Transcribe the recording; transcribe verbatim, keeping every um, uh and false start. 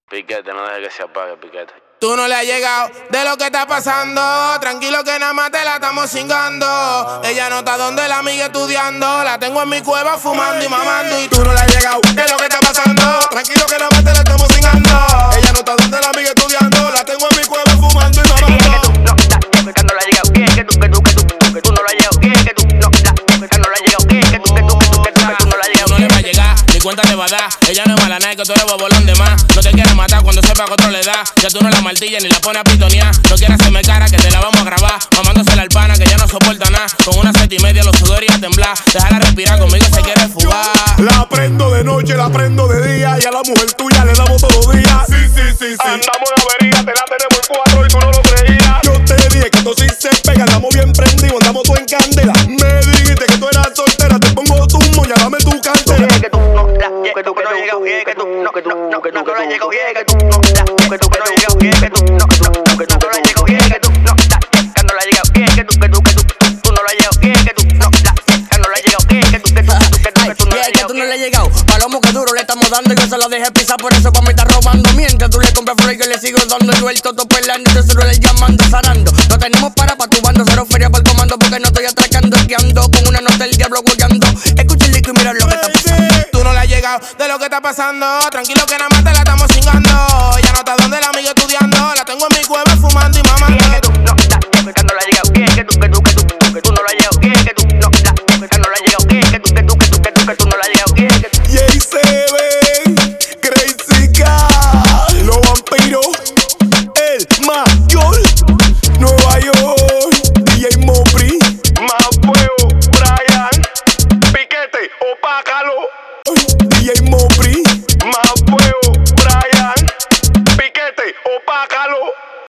Piquete, no deje que se apague, Piquete. Tú no le has llegado de lo que está pasando. Tranquilo que nada más te la estamos cingando. Ella no está donde la amiga estudiando. La tengo en mi cueva fumando y mamando. Y tú no le has llegado de lo que está pasando. Tranquilo que nada más te la estamos cingando. Ella no está donde la amiga estudiando. La tengo en mi cueva fumando y mamando. Que tú no la has llegado, que tú, que tú, que tú, que tú no la has llegado, que tú no la, no la has llegado, que tú, que tú, que tú, que tú, que tú no la has llegado. No le va a llegar, ni cuenta te va a dar. Ella no es mala nada, que tú eres bobolón de más. No te quieres matar cuando sepa que otro le da. Ya tú no la martillas ni la pones a pitonear. No quieras hacerme cara que te la vamos a grabar. Mamándosela al pana que ya no soporta nada. Con una set y media los sudores y a temblar. Déjala respirar, conmigo se quiere fugar. La prendo de noche, la prendo de día. Y a la mujer tuya le damos todos los días. Sí, sí, sí, sí. Andamos en avería, te la tenemos en cuatro y tú no lo creías. Yo te dije que esto sí se pega, andamos bien prendidos, andamos tú en candela. Me dijiste que tú eras soltera, te pongo tu moña, dame tu cartera. Que tú no la, que tú que no has llegado, que tú no, que tú no, que tú no la has llegado, que tú no la, que tú que no has llegado, que tú no, que tú que tú no la has llegado, que tú no la, que no la has llegado, que tú que tú que tú tú no la has llegado, que tú no la, que no la has llegado, que tú que tú que tú que tú no la has llegado, que tú no le has llegado. Palomo que duro le estamos dando y yo se lo dejé pisar, por eso pa' mí está robando. Mientras tú le compras flor y yo le sigo dando el vuelto, todo pelando y te suelo le llamando, zarando. No tenemos para pa' tu bando, cero feria para el comando, porque no estoy atracando, guiando con una nota del diablo guayando. Escucha el disco y mira lo que está pasando. Tú no le has llegado de lo que está pasando. Tranquilo que nada más te la estamos cingando. Ella no está donde la amiga estudiando. La tengo en mi cueva fumando y mamando. Que tú no la, que no la has llegado, que tú que tú que tú que tú no la has llegado, que tú no la, que no la has llegado, que tú que tú que tú que tú que tú no la has llegado, que Y ahí se ven Crazy Cat, los vampiros, el mayor, Nueva York, D J Mopri, Más fuego, Brian, Piquete, opácalo. D J Mopri. Más fuego, Brian, Piquete, opácalo.